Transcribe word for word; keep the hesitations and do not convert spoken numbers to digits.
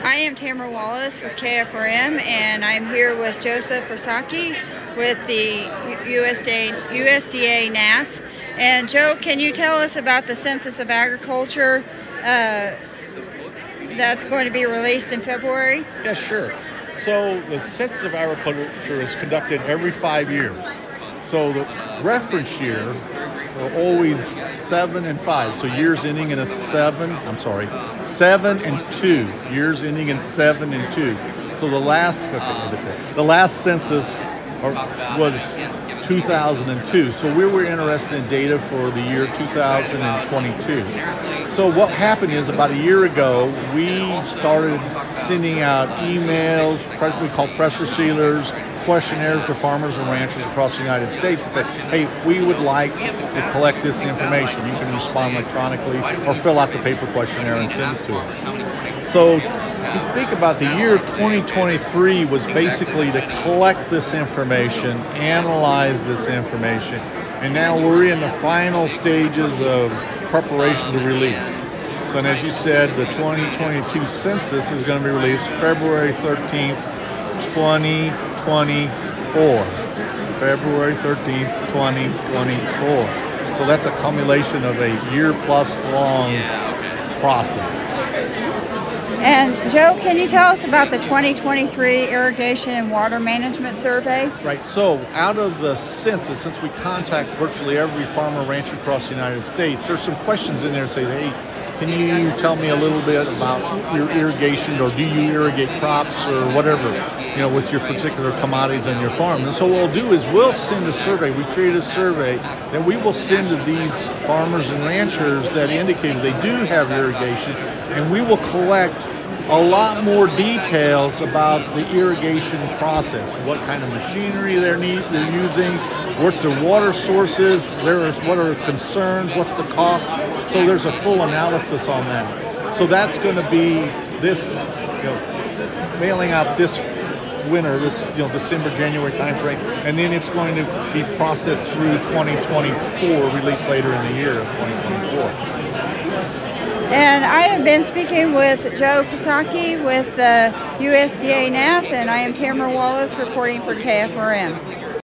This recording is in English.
I am Tamara Wallace with K F R M, and I'm here with Joseph Brasaki with the U S D A, U S D A N A S. And Joe, can you tell us about the Census of Agriculture uh, that's going to be released in February? Yeah, sure. So the Census of Agriculture is conducted every five years. So the reference year are always seven and five. So years ending in a seven, I'm sorry, seven and two. Years ending in seven and two. So the last, the last census was two thousand two. So we were interested in data for the year two thousand twenty-two. So what happened is about a year ago, we started sending out emails, we call pressure sealers, questionnaires to farmers and ranchers across the United States and say, hey, we would like to collect this information. You can respond electronically or fill out the paper questionnaire and send it to us. So if you think about the year twenty twenty-three was basically to collect this information, analyze this information, and now we're in the final stages of preparation to release. So and as you said, the twenty twenty-two census is going to be released February thirteenth, twenty twenty-four. February thirteenth, twenty twenty-four. So that's a culmination of a year plus long process. And Joe, can you tell us about the twenty twenty-three Irrigation and Water Management Survey? Right. So out of the census, since we contact virtually every farmer rancher across the United States, there's some questions in there that say, hey, can you tell me a little bit about your irrigation, or do you irrigate crops or whatever, you know, with your particular commodities on your farm? And so what we'll do is we'll send a survey. We create a survey that we will send to these farmers and ranchers that indicate they do have irrigation, and we will collect a lot more details about the irrigation process, what kind of machinery they're, need, they're using, what's their water sources, there, what are concerns, what's the cost. So there's a full analysis on that. So that's going to be this, you know, mailing out this winter, this, you know, December, January timeframe, and then it's going to be processed through twenty twenty-four, released later in the year of twenty twenty-four. And I have been speaking with Joe Brasaki with the U S D A N A S, and I am Tamara Wallace reporting for K F R M.